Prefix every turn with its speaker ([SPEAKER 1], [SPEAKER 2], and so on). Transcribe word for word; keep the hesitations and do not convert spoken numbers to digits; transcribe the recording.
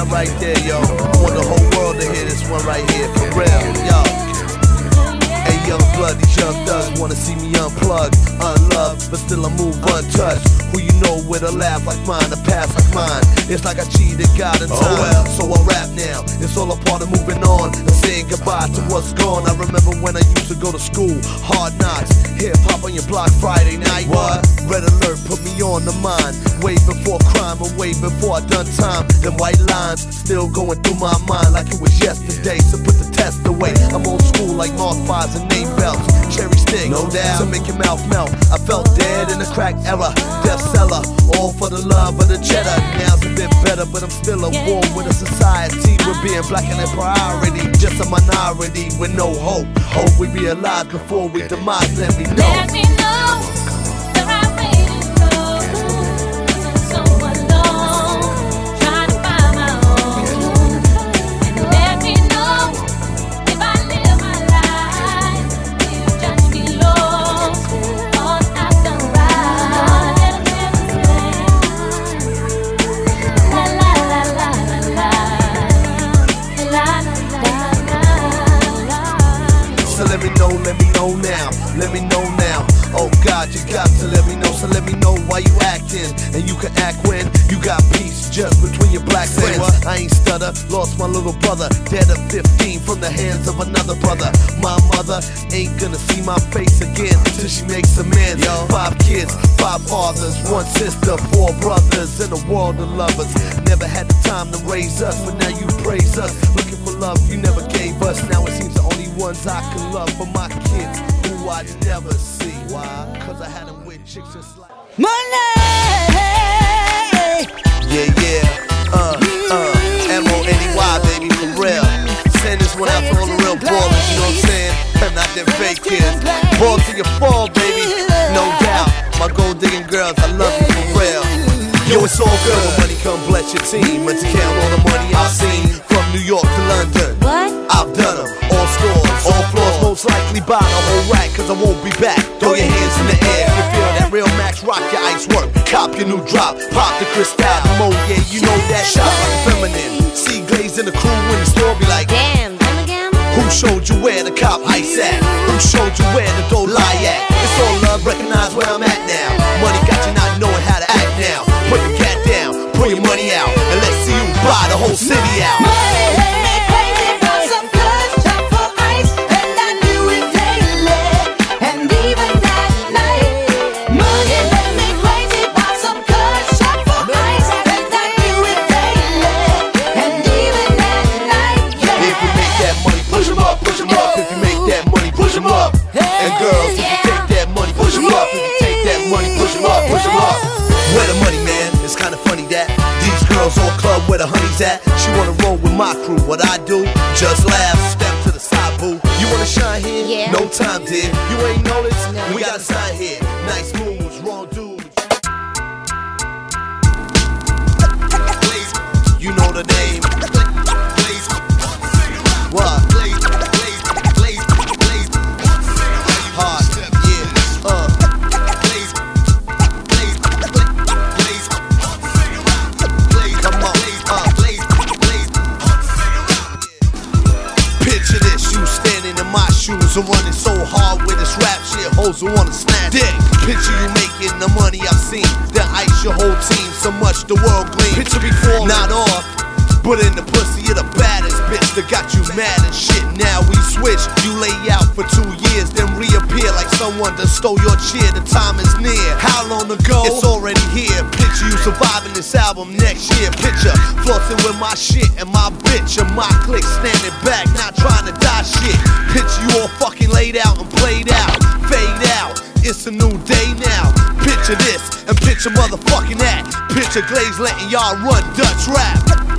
[SPEAKER 1] right there, yo. I want the whole world to hear this one right here, for real, yo. Hey, young blood, these young thugs wanna see me unplugged, unloved, but still I move untouched. Who you know with a laugh like mine, a pass like mine. It's like I cheated God in time, oh, well. So I rap now. It's all a part of moving on and saying goodbye to what's gone. I remember when I used to go to school, hard knocks, hip hop on your block Friday night. What? Red alert put me on the mind, way before crime and way before I done time. Them white lines still going through my mind like it was yesterday. So put the test away. I'm old school like Mark Fives and name belts, cherry stick, no doubt, to make your mouth melt. I felt dead in the crack era, death seller, all for the love of the cheddar. Now's a bit better, but I'm still at war with a society where being black ain't a priority, just a minority with no hope. Hope we be alive before we demise. Let me know.
[SPEAKER 2] Let me know that I've waited so, so long, trying to find my own. And let me know if I live my life, you judge me lost, all I've done right. La la la la la la la la.
[SPEAKER 1] So let me know, let me know now, let me know now. Oh God, you got to let me know. So let me know why you acting, and you can act when you got peace just between your black friends. I ain't stutter, lost my little brother, dead at fifteen from the hands of another brother. My mother ain't gonna see my face again till she makes amends. Yo, five kids, five fathers, one sister, four brothers, in a world of lovers. Never had the time to raise us, but now you praise us. Looking for love you never gave us. Now it seems the only ones I can love for my kids who I never see. Why? Cause I had them with chicks just like
[SPEAKER 3] money.
[SPEAKER 1] Yeah, yeah, uh, uh, M O N E Y, baby, for real. Send this one out to all the real ballers, you know what I'm saying? I'm not them fake kids. Ball to your fall, baby, no doubt. My gold digging girls, I love you for real. Yo, it's all good when money come bless your team. And to count all the money I've seen from New York to London.
[SPEAKER 2] What?
[SPEAKER 1] I've done them, all stores, all floors. Most likely buy the whole rack, cause I won't be back. Throw your hands in the air if you feel that real max. Rock your ice work, cop your new drop. Pop the crystal, the mo, yeah, you know that. Shop like feminine. See Glaze in the crew in the store, be like,
[SPEAKER 2] Damn, them again?
[SPEAKER 1] who showed you where the cop ice at? Who showed you where the dough lie at? It's all love, recognize where I'm at now. Money got you not knowing how to act now. Put the cat down, pull your money out, and let's see you buy the whole city out.
[SPEAKER 3] Money let me crazy for some good shop for ice, and I do it daily, and even at night. Money let me crazy for some good shop for ice, and I do it daily, and even at night. Yeah.
[SPEAKER 1] If you make that money, push 'em up, push 'em up. If you make that money, push 'em up. And girls, if you take that money, push 'em up. If you take that money, push 'em up, push 'em up. Where the money, man? It's kinda funny that these girls all club where the honey's at. She wanna roll with my crew. What I do? Just laugh, step to the side, boo. You wanna shine here?
[SPEAKER 2] Yeah.
[SPEAKER 1] No time, dear. You ain't noticed? We got a sign here. Nice moves, wrong dudes. You know the name. What? Hard, yeah, uh. Come on, uh. Picture this, you standing in my shoes. I'm running so hard with this rap shit, hoes who wanna snatch dick. Picture you making the money I've seen, then ice your whole team so much the world gleam. Picture me falling, not off, but in the pussy you're the baddest bitch that got you mad and shit. Now we switch, you lay out for two years, then reappear like someone that stole your cheer. The time is near, how long ago? It's already here. Picture you surviving this album next year. Picture flossing with my shit and my bitch and my clique standing back, not trying to die shit. Picture you all fucking laid out and played out, fade out. It's a new day now. Picture this and picture motherfucking that. Picture Glaze letting y'all run Dutch rap.